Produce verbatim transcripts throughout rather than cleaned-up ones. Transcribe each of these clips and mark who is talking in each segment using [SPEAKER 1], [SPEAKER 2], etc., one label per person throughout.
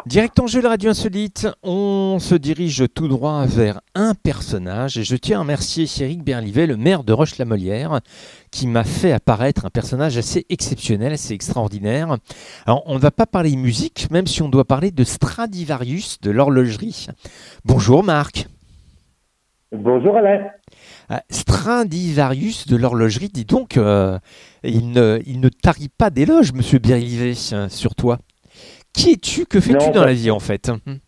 [SPEAKER 1] Direct en jeu, la radio insolite, on se dirige tout droit vers un personnage et je tiens à remercier Éric Berlivet, le maire de Roche-la-Molière, qui m'a fait apparaître un personnage assez exceptionnel, assez extraordinaire. Alors, on ne va pas parler musique, même si on doit parler de Stradivarius, de l'horlogerie. Bonjour Marc.
[SPEAKER 2] Bonjour Alain.
[SPEAKER 1] Euh, Stradivarius de l'horlogerie, dis donc, euh, il, ne, il ne tarit pas d'éloges, monsieur Berlivet, sur toi. Qui es-tu? Que fais-tu
[SPEAKER 2] Non,
[SPEAKER 1] dans
[SPEAKER 2] pas...
[SPEAKER 1] la vie en fait?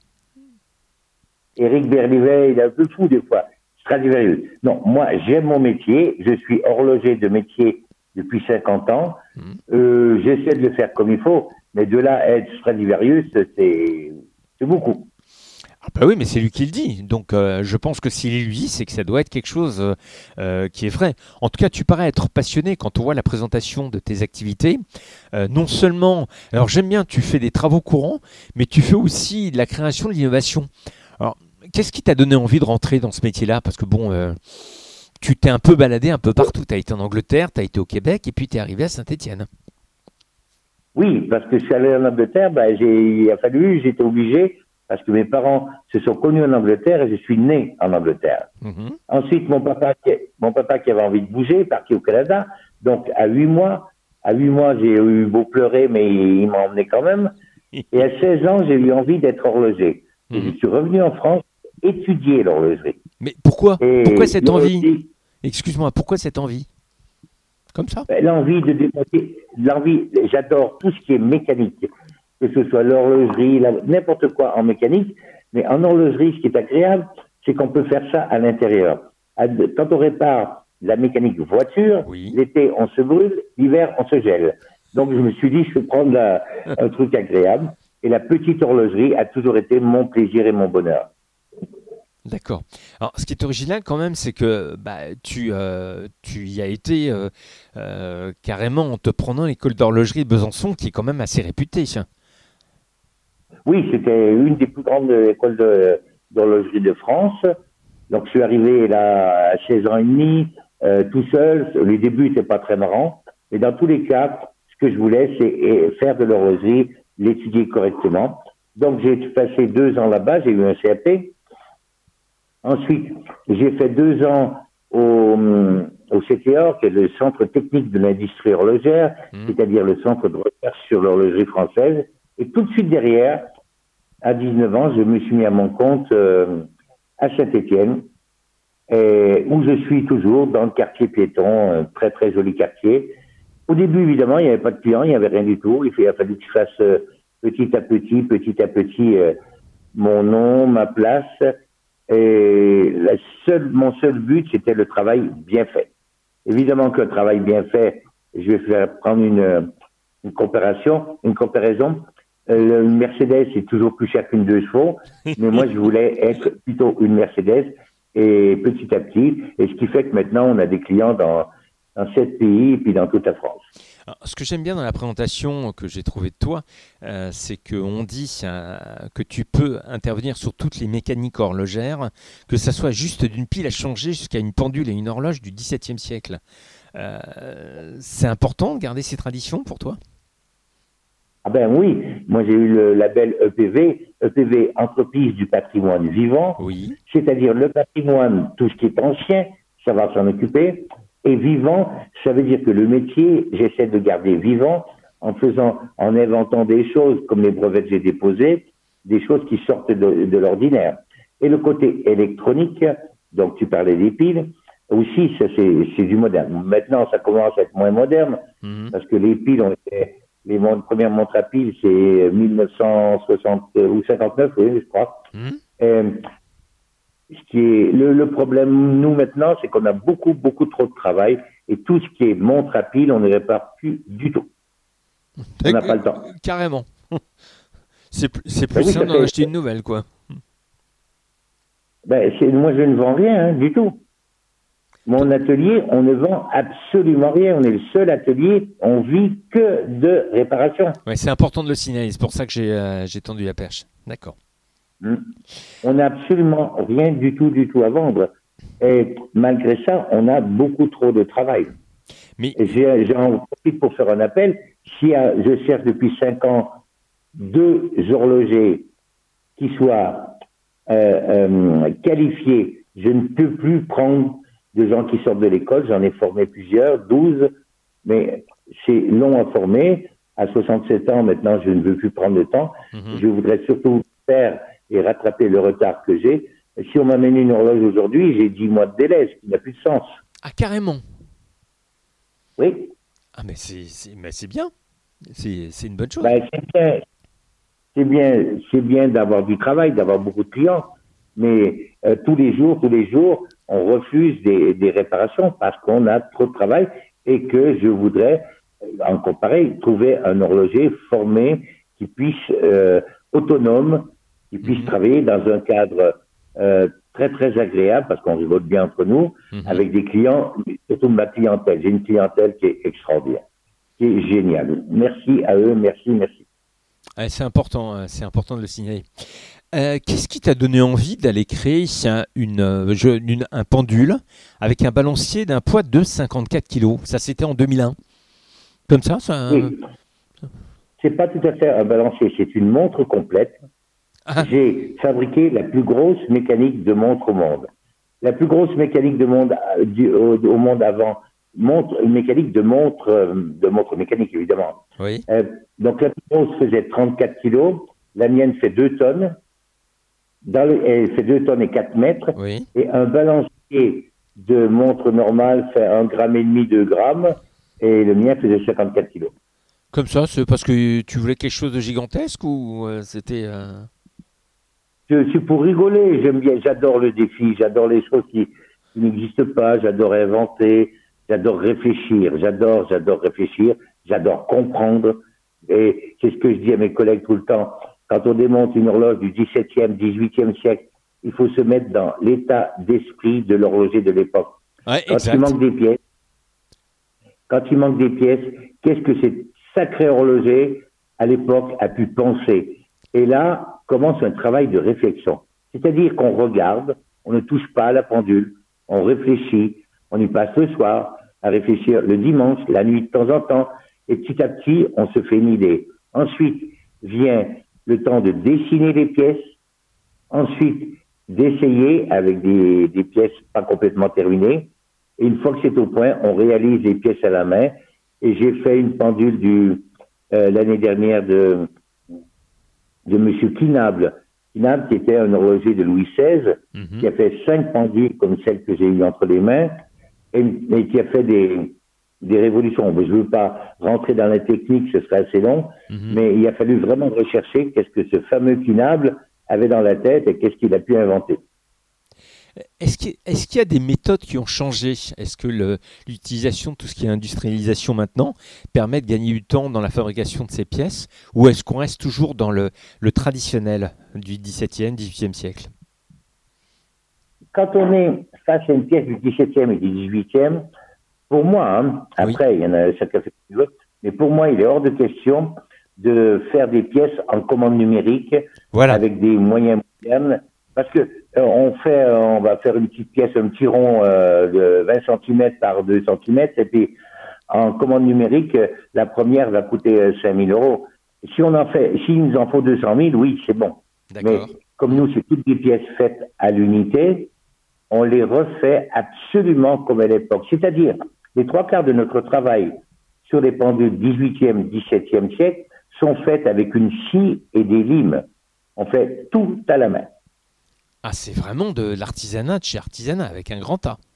[SPEAKER 2] Éric Berlivet, il est un peu fou des fois. Stradivarius. Non, moi j'aime mon métier. Je suis horloger de métier depuis cinquante ans. Mmh. Euh, j'essaie de le faire comme il faut, mais de là à être Stradivarius, c'est, c'est beaucoup.
[SPEAKER 1] Ah bah oui, mais c'est lui qui le dit. Donc euh, je pense que s'il lui dit, c'est que ça doit être quelque chose euh, qui est vrai. En tout cas, tu parais être passionné quand on voit la présentation de tes activités. Euh, non seulement, alors j'aime bien, tu fais des travaux courants, mais tu fais aussi de la création, de l'innovation. Alors, qu'est-ce qui t'a donné envie de rentrer dans ce métier-là? Parce que bon, euh, tu t'es un peu baladé un peu partout. Tu as été en Angleterre, tu as été au Québec, et puis tu es arrivé à Saint-Étienne.
[SPEAKER 2] Oui, parce que je suis allé en Angleterre, ben, j'ai, il a fallu, j'étais obligé, parce que mes parents se sont connus en Angleterre et je suis né en Angleterre. Mmh. Ensuite, mon papa, mon papa qui avait envie de bouger, est parti au Canada. Donc, à huit mois, à huit mois, j'ai eu beau pleurer, mais il m'a emmené quand même. Et à seize ans, j'ai eu envie d'être horloger. Mmh. Et je suis revenu en France étudier l'horlogerie.
[SPEAKER 1] Mais pourquoi?
[SPEAKER 2] Et
[SPEAKER 1] pourquoi cette envie? Excuse-moi, pourquoi cette envie? Comme ça?
[SPEAKER 2] Ben, l'envie de démonter, l'envie, j'adore tout ce qui est mécanique. Que ce soit l'horlogerie, la, n'importe quoi en mécanique, mais en horlogerie, ce qui est agréable, c'est qu'on peut faire ça à l'intérieur. Quand on répare la mécanique voiture, oui. L'été, on se brûle, l'hiver, on se gèle. Donc, je me suis dit, je vais prendre la, un truc agréable. Et la petite horlogerie a toujours été mon plaisir et mon bonheur.
[SPEAKER 1] D'accord. Alors, ce qui est original quand même, c'est que bah, tu, euh, tu y as été euh, euh, carrément en te prenant l'école d'horlogerie de Besançon, qui est quand même assez réputée.
[SPEAKER 2] Oui, c'était une des plus grandes écoles de, d'horlogerie de France. Donc, je suis arrivé là à seize ans et demi, euh, tout seul. Les débuts n'étaient pas très marrants. Mais dans tous les cas, ce que je voulais, c'est faire de l'horlogerie, l'étudier correctement. Donc, j'ai passé deux ans là-bas. J'ai eu un C A P. Ensuite, j'ai fait deux ans au, au C T O R, qui est le Centre technique de l'industrie horlogère, mmh. c'est-à-dire le centre de recherche sur l'horlogerie française. Et tout de suite derrière, à dix-neuf ans, je me suis mis à mon compte euh, à Saint-Étienne, et où je suis toujours dans le quartier piéton, un très très joli quartier. Au début, évidemment, il n'y avait pas de clients, il n'y avait rien du tout. Il a fallu que je fasse euh, petit à petit, petit à petit, euh, mon nom, ma place. Et la seule, mon seul but, c'était le travail bien fait. Évidemment que le travail bien fait, je vais faire prendre une, une comparaison, une comparaison. Euh, une Mercedes est toujours plus cher qu'une deux chevaux, mais moi, je voulais être plutôt une Mercedes et petit à petit. Et ce qui fait que maintenant, on a des clients dans, dans sept pays et puis dans toute la France.
[SPEAKER 1] Alors, ce que j'aime bien dans la présentation que j'ai trouvée de toi, euh, c'est qu'on dit euh, que tu peux intervenir sur toutes les mécaniques horlogères, que ça soit juste d'une pile à changer jusqu'à une pendule et une horloge du dix-septième siècle. Euh, c'est important de garder ces traditions pour toi?
[SPEAKER 2] Ah ben oui, moi j'ai eu le label E P V, E P V, Entreprise du patrimoine vivant,
[SPEAKER 1] oui.
[SPEAKER 2] C'est-à-dire le patrimoine, tout ce qui est ancien, ça va s'en occuper. Et vivant, ça veut dire que le métier, j'essaie de garder vivant en faisant, en inventant des choses comme les brevets que j'ai déposés, des choses qui sortent de, de l'ordinaire. Et le côté électronique, donc tu parlais des piles, aussi ça c'est, c'est du moderne. Maintenant ça commence à être moins moderne mmh. parce que les piles ont été, les premières montres à piles c'est dix-neuf cent soixante ou cinquante-neuf, oui je crois. Mmh. Et, Ce qui est le, le problème, nous, maintenant, c'est qu'on a beaucoup, beaucoup trop de travail et tout ce qui est montre à pile, on ne répare plus du tout. On n'a pas le temps.
[SPEAKER 1] Carrément. C'est, c'est plus ben oui, simple d'en fait... acheter une nouvelle, quoi.
[SPEAKER 2] Ben, c'est, moi, je ne vends rien, hein, du tout. Mon atelier, on ne vend absolument rien. On est le seul atelier, on vit que de réparation.
[SPEAKER 1] Ouais, c'est important de le signaler. C'est pour ça que j'ai, euh, j'ai tendu la perche. D'accord.
[SPEAKER 2] On n'a absolument rien du tout, du tout à vendre. Et malgré ça, on a beaucoup trop de travail. Mais... J'ai, j'en profite pour faire un appel. Si euh, je cherche depuis cinq ans deux horlogers qui soient euh, euh, qualifiés. Je ne peux plus prendre de gens qui sortent de l'école. J'en ai formé plusieurs, douze, mais c'est long à former. À soixante-sept ans, maintenant, je ne veux plus prendre le temps. Mm-hmm. Je voudrais surtout faire et rattraper le retard que j'ai. Si on m'amène une horloge aujourd'hui, j'ai dix mois de délai, ce qui n'a plus de sens.
[SPEAKER 1] Ah, carrément.
[SPEAKER 2] Oui.
[SPEAKER 1] Ah, mais c'est, c'est, mais c'est bien. C'est, c'est une bonne chose.
[SPEAKER 2] Ben, c'est bien, c'est bien, c'est bien d'avoir du travail, d'avoir beaucoup de clients. Mais euh, tous les jours, tous les jours, on refuse des, des réparations parce qu'on a trop de travail et que je voudrais, en comparé, trouver un horloger formé qui puisse, euh, autonome, qui puisse mmh. travailler dans un cadre euh, très, très agréable parce qu'on rigole bien entre nous, mmh. avec des clients, surtout ma clientèle. J'ai une clientèle qui est extraordinaire, qui est géniale. Merci à eux, merci, merci.
[SPEAKER 1] Ah, c'est important, c'est important de le signaler. Euh, qu'est-ce qui t'a donné envie d'aller créer une, une, un pendule avec un balancier d'un poids de cinquante-quatre kilos? Ça, c'était en deux mille un. Comme ça, ça...
[SPEAKER 2] Oui. C'est pas tout à fait un balancier, c'est une montre complète. Ah. J'ai fabriqué la plus grosse mécanique de montre au monde. La plus grosse mécanique de monde euh, du, au, au monde avant, montre, une mécanique de montre, euh, de montre mécanique évidemment.
[SPEAKER 1] Oui.
[SPEAKER 2] Euh, donc la plus grosse faisait trente-quatre kilos, la mienne fait deux tonnes. Dans le, elle fait deux tonnes et quatre mètres.
[SPEAKER 1] Oui.
[SPEAKER 2] Et un balancier de montre normale fait un gramme et demi, deux grammes. Et le mien faisait cinquante-quatre kilos.
[SPEAKER 1] Comme ça, c'est parce que tu voulais quelque chose de gigantesque ou euh, c'était... Euh...
[SPEAKER 2] Je suis pour rigoler. J'aime bien, j'adore le défi. J'adore les choses qui, qui n'existent pas. J'adore inventer. J'adore réfléchir. J'adore, j'adore réfléchir. J'adore comprendre. Et c'est ce que je dis à mes collègues tout le temps. Quand on démonte une horloge du dix-septième, dix-huitième siècle, il faut se mettre dans l'état d'esprit de l'horloger de l'époque.
[SPEAKER 1] Ouais,
[SPEAKER 2] quand
[SPEAKER 1] exact.
[SPEAKER 2] il manque des pièces, quand il manque des pièces, qu'est-ce que ces sacrés horlogers à l'époque a pu penser? Et là commence un travail de réflexion. C'est-à-dire qu'on regarde, on ne touche pas à la pendule, on réfléchit, on y passe le soir à réfléchir le dimanche, la nuit de temps en temps, et petit à petit, on se fait une idée. Ensuite vient le temps de dessiner les pièces, ensuite d'essayer avec des, des pièces pas complètement terminées, et une fois que c'est au point, on réalise les pièces à la main, et j'ai fait une pendule du euh, l'année dernière de de Monsieur Kinable, Kinable qui était un horloger de Louis seize, mm-hmm. qui a fait cinq pendules comme celle que j'ai eue entre les mains, et, et qui a fait des des révolutions. Je ne veux pas rentrer dans la technique, ce serait assez long, mmh. mais il a fallu vraiment rechercher qu'est-ce que ce fameux Kinable avait dans la tête et qu'est-ce qu'il a pu inventer.
[SPEAKER 1] Est-ce qu'il, est-ce qu'il y a des méthodes qui ont changé? Est-ce que le, l'utilisation de tout ce qui est industrialisation maintenant permet de gagner du temps dans la fabrication de ces pièces, ou est-ce qu'on reste toujours dans le, le traditionnel du dix-septième, dix-huitième siècle?
[SPEAKER 2] Quand on est face à une pièce du dix-septième et du dix-huitième, pour moi, hein, après, oui. il y en a chacun fait plus d'autres, mais pour moi, il est hors de question de faire des pièces en commande numérique voilà. avec des moyens modernes, parce que euh, on fait, on va faire une petite pièce, un petit rond euh, de vingt centimètres par deux centimètres, et puis en commande numérique, la première va coûter euh, cinq mille euros. Si on en fait, s'il nous en faut deux cent mille, oui, c'est bon.
[SPEAKER 1] D'accord.
[SPEAKER 2] Mais comme nous, c'est toutes des pièces faites à l'unité, on les refait absolument comme à l'époque. C'est-à-dire, les trois quarts de notre travail sur les pendules dix-huitième, dix-septième siècle sont faites avec une scie et des limes. On fait tout à la main.
[SPEAKER 1] Ah, c'est vraiment de l'artisanat de chez Artisanat, avec un grand A.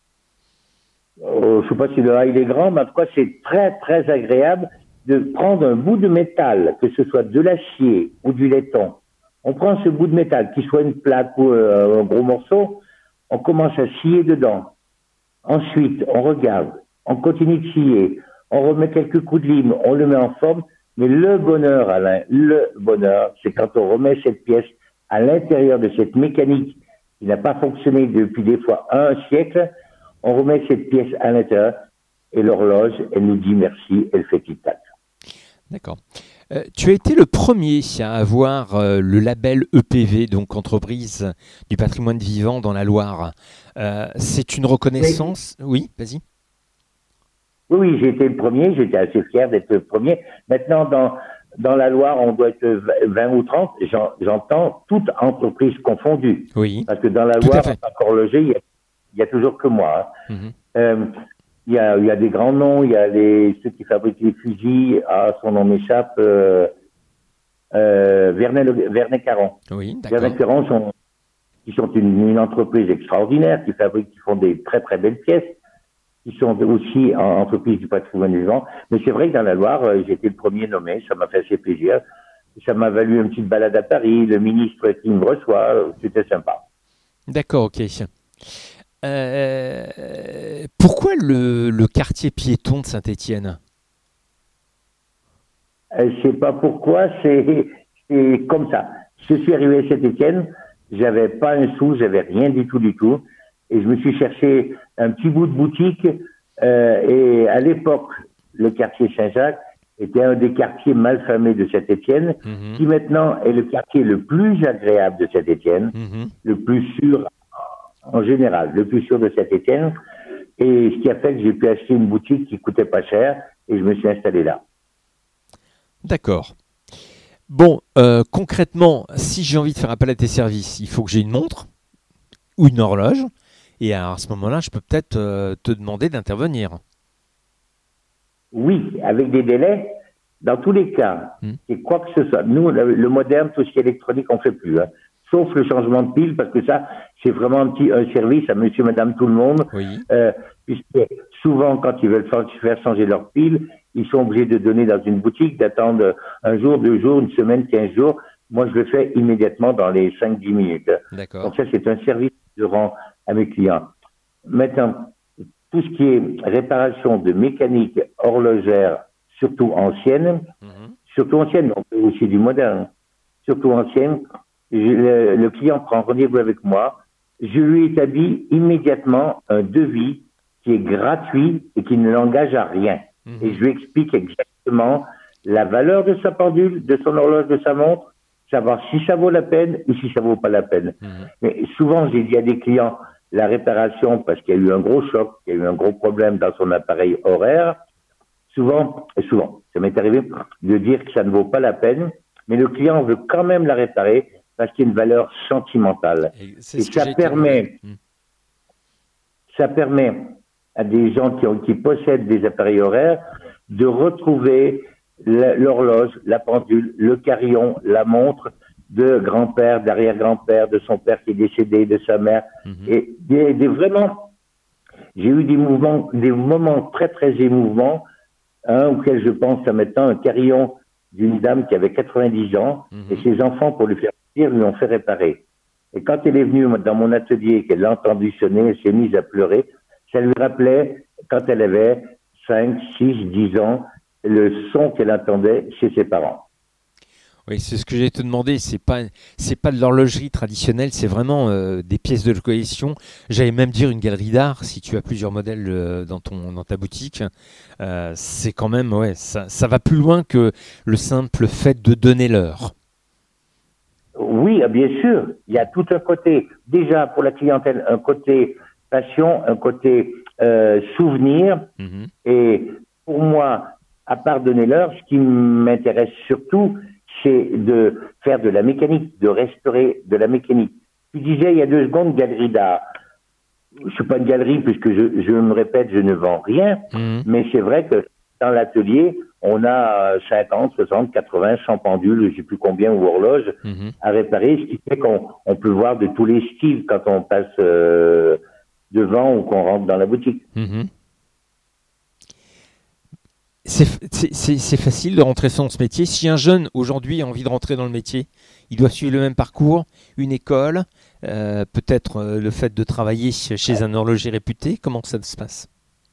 [SPEAKER 2] Euh, je ne sais pas si le A il est grand, mais en tout cas, c'est très, très agréable de prendre un bout de métal, que ce soit de l'acier ou du laiton. On prend ce bout de métal, qu'il soit une plaque ou euh, un gros morceau, on commence à scier dedans. Ensuite, on regarde, on continue de scier, on remet quelques coups de lime, on le met en forme, mais le bonheur, Alain, le bonheur, c'est quand on remet cette pièce à l'intérieur de cette mécanique qui n'a pas fonctionné depuis des fois un siècle, on remet cette pièce à l'intérieur et l'horloge, elle nous dit merci, elle fait tic-tac.
[SPEAKER 1] D'accord. Euh, tu as été le premier à avoir euh, le label E P V, donc entreprise du patrimoine vivant dans la Loire. Euh, c'est une reconnaissance. Oui, oui vas-y.
[SPEAKER 2] Oui, oui, j'ai été le premier, j'étais assez fier d'être le premier. Maintenant, dans dans la Loire, on doit être vingt ou trente. J'en, j'entends toute entreprise confondue.
[SPEAKER 1] Oui.
[SPEAKER 2] Parce que dans la
[SPEAKER 1] Tout à
[SPEAKER 2] Loire,
[SPEAKER 1] fait.
[SPEAKER 2] encore logé, il y a, il y a toujours que moi. Hein.
[SPEAKER 1] Mhm.
[SPEAKER 2] Euh, il y a, il y a des grands noms, il y a les, ceux qui fabriquent les fusils, ah, son nom m'échappe, euh, euh, Vernet, Vernet Caron.
[SPEAKER 1] Oui, d'accord.
[SPEAKER 2] Vernet Caron sont, qui sont une, une entreprise extraordinaire, qui fabriquent, qui font des très très belles pièces, qui sont aussi en entreprise du patrimoine vivant. Mais c'est vrai que dans la Loire, euh, j'ai été le premier nommé, ça m'a fait assez plaisir. Ça m'a valu une petite balade à Paris, le ministre qui me reçoit, euh, c'était sympa.
[SPEAKER 1] D'accord, ok. Euh, pourquoi le, le quartier piéton de Saint-Étienne?
[SPEAKER 2] Euh, je sais pas pourquoi, c'est, c'est comme ça. Je suis arrivé à Saint-Étienne, j'avais pas un sou, j'avais rien du tout, du tout. Et je me suis cherché un petit bout de boutique. Euh, et à l'époque, le quartier Saint-Jacques était un des quartiers malfamés de Saint-Étienne,
[SPEAKER 1] Mhm.
[SPEAKER 2] qui maintenant est le quartier le plus agréable de Saint-Étienne,
[SPEAKER 1] Mhm.
[SPEAKER 2] le plus sûr en général, le plus sûr de Saint-Étienne. Et ce qui a fait que j'ai pu acheter une boutique qui coûtait pas cher et je me suis installé là.
[SPEAKER 1] D'accord. Bon, euh, concrètement, si j'ai envie de faire appel à tes services, il faut que j'ai une montre ou une horloge. Et à ce moment-là, je peux peut-être euh, te demander d'intervenir.
[SPEAKER 2] Oui, avec des délais, dans tous les cas,
[SPEAKER 1] Hmm.
[SPEAKER 2] et quoi que ce soit. Nous, le, le moderne, tout ce qui est électronique, on fait plus. Hein. Sauf le changement de pile, parce que ça, c'est vraiment un petit un service à monsieur, madame, tout le monde.
[SPEAKER 1] Oui.
[SPEAKER 2] Euh, puisque souvent, quand ils veulent faire, faire changer leur pile, ils sont obligés de donner dans une boutique, d'attendre un jour, deux jours, une semaine, quinze jours. Moi, je le fais immédiatement dans les cinq dix minutes.
[SPEAKER 1] D'accord.
[SPEAKER 2] Donc ça, c'est un service que je rends à mes clients. Maintenant, tout ce qui est réparation de mécanique horlogère, surtout ancienne,
[SPEAKER 1] Mhm.
[SPEAKER 2] surtout ancienne, on fait aussi du moderne, surtout ancienne, je- le, le client prend rendez-vous avec moi, je lui établis immédiatement un devis qui est gratuit et qui ne l'engage à rien.
[SPEAKER 1] Mhm.
[SPEAKER 2] Et je lui explique exactement la valeur de sa pendule, de son horloge, de sa montre, savoir si ça vaut la peine ou si ça vaut pas la peine.
[SPEAKER 1] Mhm.
[SPEAKER 2] Mais souvent, j'ai dit à des clients, la réparation, parce qu'il y a eu un gros choc, il y a eu un gros problème dans son appareil horaire, souvent, et souvent, ça m'est arrivé de dire que ça ne vaut pas la peine, mais le client veut quand même la réparer parce qu'il y a une valeur sentimentale.
[SPEAKER 1] Et c'est
[SPEAKER 2] Et
[SPEAKER 1] ce que
[SPEAKER 2] ça
[SPEAKER 1] j'ai été
[SPEAKER 2] permet,
[SPEAKER 1] demandé. Mhm.
[SPEAKER 2] ça permet à des gens qui, ont, qui possèdent des appareils horaires de retrouver la- l'horloge, la pendule, le carillon, la montre de grand-père, d'arrière-grand-père, de son père qui est décédé, de sa mère.
[SPEAKER 1] Mhm.
[SPEAKER 2] Et des, des vraiment, j'ai eu des mouvements, des moments très très émouvants, un auquel je pense à maintenant, un carillon d'une dame qui avait quatre-vingt-dix ans,
[SPEAKER 1] Mhm.
[SPEAKER 2] et ses enfants, pour lui faire plaisir, lui ont fait réparer. Et quand elle est venue dans mon atelier, qu'elle l'a entendu sonner, elle s'est mise à pleurer, ça lui rappelait, quand elle avait cinq, six, dix ans, le son qu'elle entendait chez ses parents.
[SPEAKER 1] Oui, c'est ce que j'ai te demandé. C'est pas, c'est pas de l'horlogerie traditionnelle, c'est vraiment euh, des pièces de collection. J'allais même dire une galerie d'art. Si tu as plusieurs modèles euh, dans ton, dans ta boutique, euh, c'est quand même, ouais, ça, ça va plus loin que le simple fait de donner l'heure.
[SPEAKER 2] Oui, bien sûr, il y a tout un côté, déjà pour la clientèle, un côté passion, un côté euh, souvenir.
[SPEAKER 1] Mhm.
[SPEAKER 2] Et pour moi, à part donner l'heure, ce qui m'intéresse surtout, c'est de faire de la mécanique, de restaurer de la mécanique. Tu disais il y a deux secondes galerie d'art. Je suis pas une galerie puisque je, je me répète, je ne vends rien,
[SPEAKER 1] Mhm.
[SPEAKER 2] mais c'est vrai que dans l'atelier, on a cinquante, soixante, quatre-vingts, cent pendules, je sais plus combien, ou horloges
[SPEAKER 1] Mhm.
[SPEAKER 2] à réparer, ce qui fait qu'on on peut voir de tous les styles quand on passe euh, devant ou qu'on rentre dans la boutique.
[SPEAKER 1] Mhm. C'est, c'est- c'est- c'est facile de rentrer dans ce métier. Si un jeune aujourd'hui a envie de rentrer dans le métier, il doit suivre le même parcours, une école, euh, peut-être euh, le fait de travailler chez un horloger réputé. Comment ça se passe?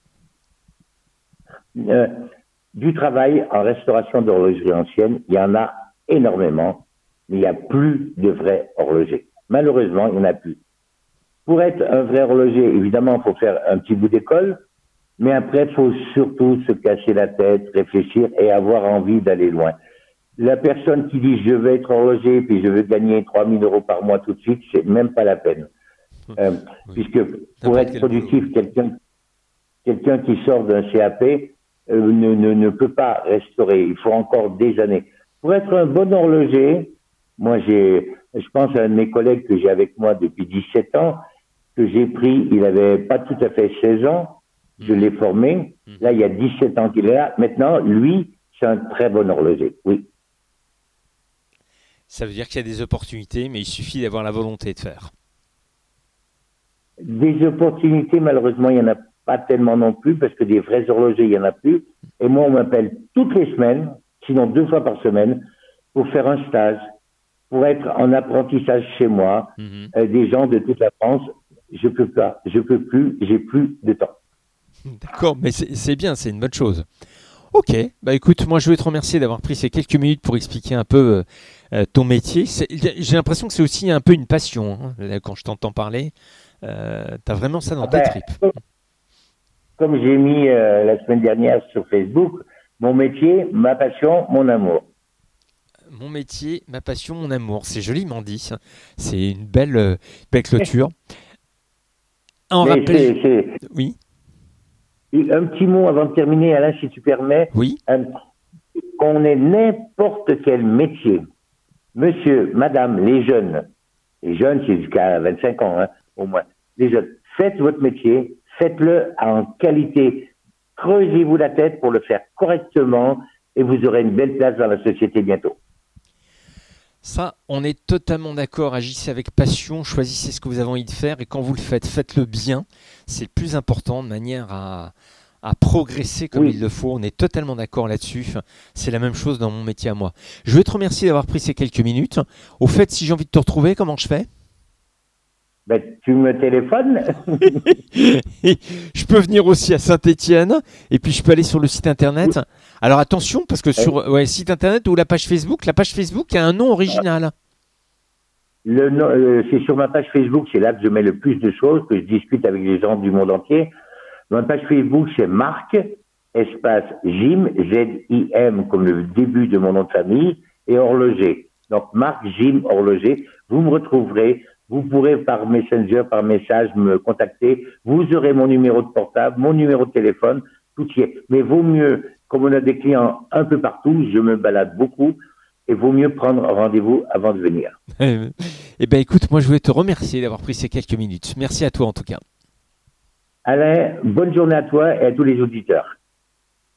[SPEAKER 2] Euh, du travail en restauration d'horlogerie ancienne, il y en a énormément, mais il n'y a plus de vrais horlogers. Malheureusement, il n'y en a plus. Pour être un vrai horloger, évidemment, il faut faire un petit bout d'école, mais après, il faut surtout se casser la tête, réfléchir et avoir envie d'aller loin. La personne qui dit je veux être horloger puis je veux gagner trois mille euros par mois tout de suite, c'est même pas la peine. Euh,
[SPEAKER 1] Oui.
[SPEAKER 2] Puisque pour
[SPEAKER 1] N'importe
[SPEAKER 2] être
[SPEAKER 1] quel
[SPEAKER 2] productif,
[SPEAKER 1] boulot.
[SPEAKER 2] quelqu'un quelqu'un qui sort d'un C A P euh, ne, ne, ne peut pas restaurer. Il faut encore des années. Pour être un bon horloger, moi j'ai, je pense à un de mes collègues que j'ai avec moi depuis dix-sept ans, que j'ai pris, il avait pas tout à fait seize ans, je l'ai formé. Là, il y a dix-sept ans qu'il est là. Maintenant, lui, c'est un très bon horloger, oui.
[SPEAKER 1] Ça veut dire qu'il y a des opportunités, mais il suffit d'avoir la volonté de faire.
[SPEAKER 2] Des opportunités, malheureusement, il n'y en a pas tellement non plus, parce que des vrais horlogers, il n'y en a plus. Et moi, on m'appelle toutes les semaines, sinon deux fois par semaine, pour faire un stage, pour être en apprentissage chez moi,
[SPEAKER 1] Mm-hmm.
[SPEAKER 2] euh, des gens de toute la France. Je peux pas, je peux plus, j'ai plus de temps.
[SPEAKER 1] D'accord, mais c'est, c'est bien, c'est une bonne chose. Ok, bah écoute, moi je veux te remercier d'avoir pris ces quelques minutes pour expliquer un peu euh, ton métier. C'est, j'ai l'impression que c'est aussi un peu une passion, hein, là, quand je t'entends parler. Euh, t'as vraiment ça dans
[SPEAKER 2] Ah
[SPEAKER 1] tes
[SPEAKER 2] ben,
[SPEAKER 1] tripes.
[SPEAKER 2] comme, comme j'ai mis euh, la semaine dernière sur Facebook, mon métier, ma passion, mon amour.
[SPEAKER 1] Mon métier, ma passion, mon amour. C'est joliment dit. Ça. C'est une belle, euh, belle clôture. En
[SPEAKER 2] Mais
[SPEAKER 1] rappel,
[SPEAKER 2] c'est, c'est,
[SPEAKER 1] oui,
[SPEAKER 2] un petit mot avant de terminer, Alain, si tu permets.
[SPEAKER 1] oui.
[SPEAKER 2] Euh, qu'on ait n'importe quel métier, monsieur, madame, les jeunes, les jeunes, c'est jusqu'à vingt-cinq ans, hein, au moins, les jeunes, faites votre métier, faites-le en qualité, creusez-vous la tête pour le faire correctement et vous aurez une belle place dans la société bientôt.
[SPEAKER 1] Ça, on est totalement d'accord. Agissez avec passion, choisissez ce que vous avez envie de faire et quand vous le faites, faites-le bien. C'est le plus important de manière à, à progresser comme
[SPEAKER 2] Oui.
[SPEAKER 1] il le faut. On est totalement d'accord là-dessus. C'est la même chose dans mon métier à moi. Je veux te remercier d'avoir pris ces quelques minutes. Au fait, si j'ai envie de te retrouver, comment je fais ?
[SPEAKER 2] Ben, tu me téléphones.
[SPEAKER 1] Je peux venir aussi à Saint-Étienne et puis je peux aller sur le site internet. Alors attention, parce que sur ouais, site internet ou la page Facebook, la page Facebook a un nom original.
[SPEAKER 2] Le, nom- euh, c'est sur ma page Facebook, c'est là que je mets le plus de choses, que je discute avec les gens du monde entier. Ma page Facebook, c'est Marc, espace Jim, Z I M, comme le début de mon nom de famille, et horloger. Donc, Marc Jim Horloger, vous me retrouverez. Vous pourrez par Messenger, par message me contacter. Vous aurez mon numéro de portable, mon numéro de téléphone, tout y est. Mais vaut mieux, comme on a des clients un peu partout, je me balade beaucoup, et vaut mieux prendre un rendez-vous avant de venir.
[SPEAKER 1] Eh bien écoute, moi je voulais te remercier d'avoir pris ces quelques minutes. Merci à toi en tout cas.
[SPEAKER 2] Alain, bonne journée à toi et à tous les auditeurs.